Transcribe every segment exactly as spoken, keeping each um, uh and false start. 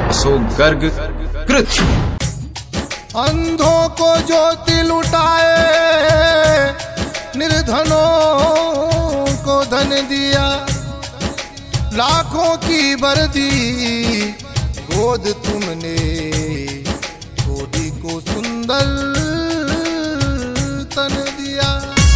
सो गर्ग कृत। अंधों को ज्योति लुटाए, निर्धनों को धन दिया, लाखों की वर्दी गोद तुमने, गोदी को सुंदर तन दिया।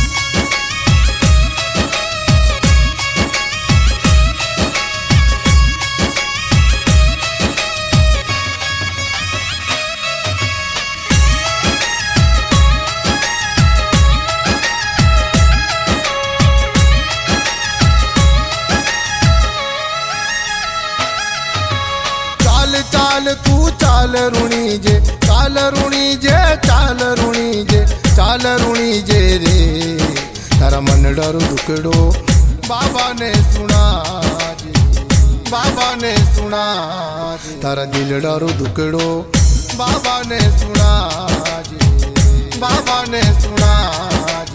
चाल तू चाल रुणी जे, चाल रुणी जे, चाल रुणी जे, चाल रुणी जे रे। तारा मन डर दुकड़ो बाबा ने सुना जी, बाबा ने सुना जी। तारा दिल डर दुकड़ो बाबा ने सुना जी, बाबा ने सुना जी।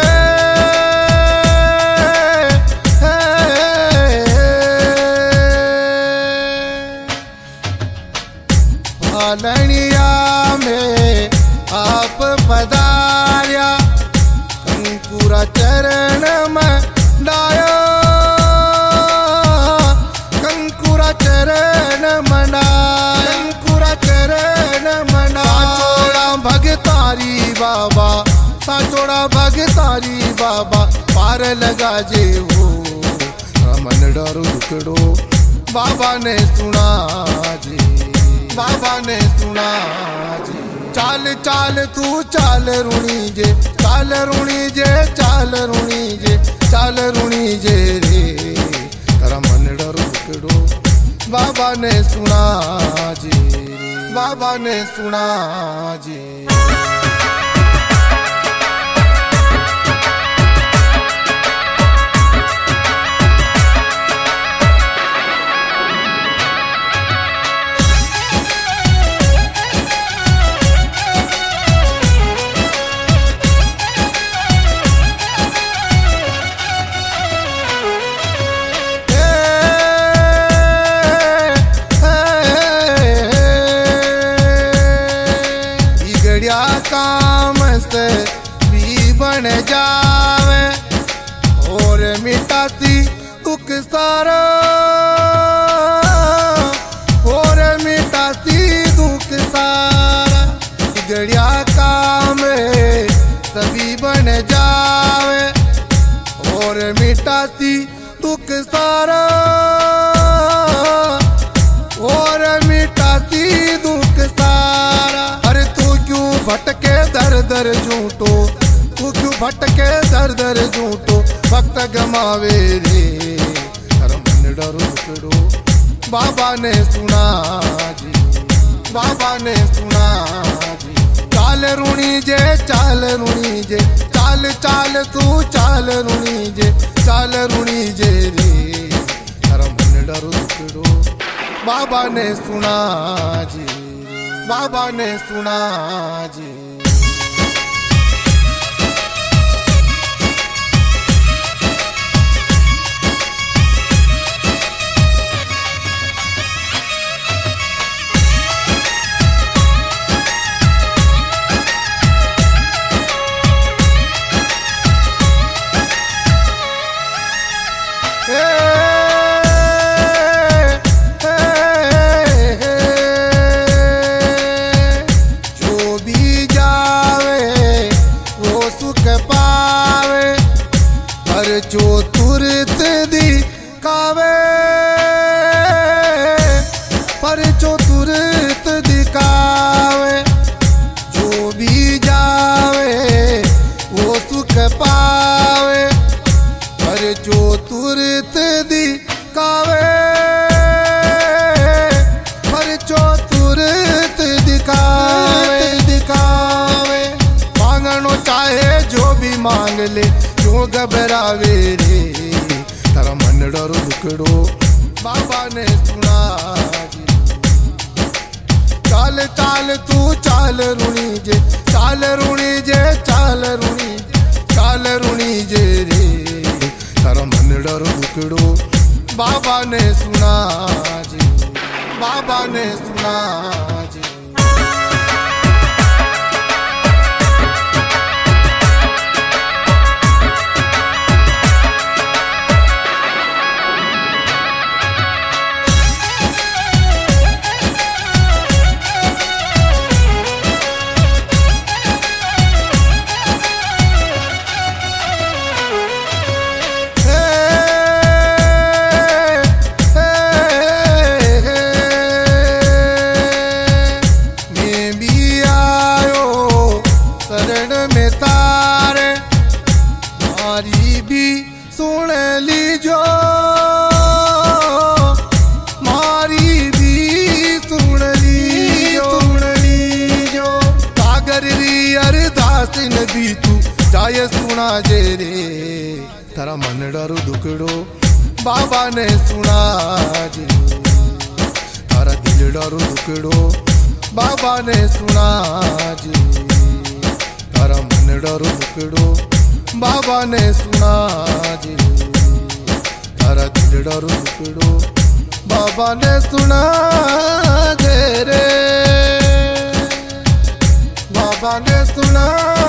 पालनिया में आप पधार्या, कंकुरा चरण में डाया, कंकुरा चरण मना, कंकुरा चरण मना। साचोड़ा भगतारी बाबा, साचोड़ा भगतारी बाबा, पार लगा जे वो रमन डर दुकड़ो बाबा ने सुना जी, बाबा ने सुना जी। चाल चाल तू चाल रुणी जे, चाल रुणी जे, चाल रुणी जे, चाल रुणी जे रे। तेरा मन डर दुकड़ो बाबा ने सुना जी, बाबा ने सुना जी। काम से भी बन जावे और मिटाती दुख सारा, और मिटाती दुख सारा। बिगड़िया काम सभी बन जावे और मिटाती दुख सारा, और मिटाती दुख सारा। अरे तू क्यों भटके दर दर झूठो, तू क्यों भटके दर दर झूठो, वक्त गमावे रे। हर मन डर दुकड़ो बाबा ने सुना जी, बाबा ने सुना जी। चाल रुणी जे, चाल रुणी जे, चाल चाल तू चाल रुणी जे, चाल रुणी जे रे। हर मन डर दुकड़ो बाबा ने सुना जी, बाबा ने सुना जी। जो तुरत दिखावे, पर जो तुरत दिखावे, जो भी जावे वो सुख पावे। पर जो तुरत दिखावे, पर जो तुरत दिखावे दिखावे। मांगनो चाहे जो भी मांग ले, क्यों घबरावे रे। तारा मन डर दुकड़ो बाबा ने सुना जी। चाल चाल तू चाल रुणी जे, चाल रुणी जे, चाल रुणी, चाल रुणी जे रे। तारा मन डर दुकड़ो बाबा ने सुना जी, बाबा ने सुना जे। मारी भी सुन लीजो, मारी भी सुन लीजो, सुन लीजो। सागर री अरदास नबी तू जाय सुना जे रे, थारा मन डरू दुखड़ो बाबा ने सुना जे। थारा दिल डरू दुखड़ो बाबा ने सुना जे। थारा मन डरू दुखड़ो बाबा ने सुना जी। थारा दिल डरू दुखड़ो बाबा ने सुना जे रे, बाबा ने सुना।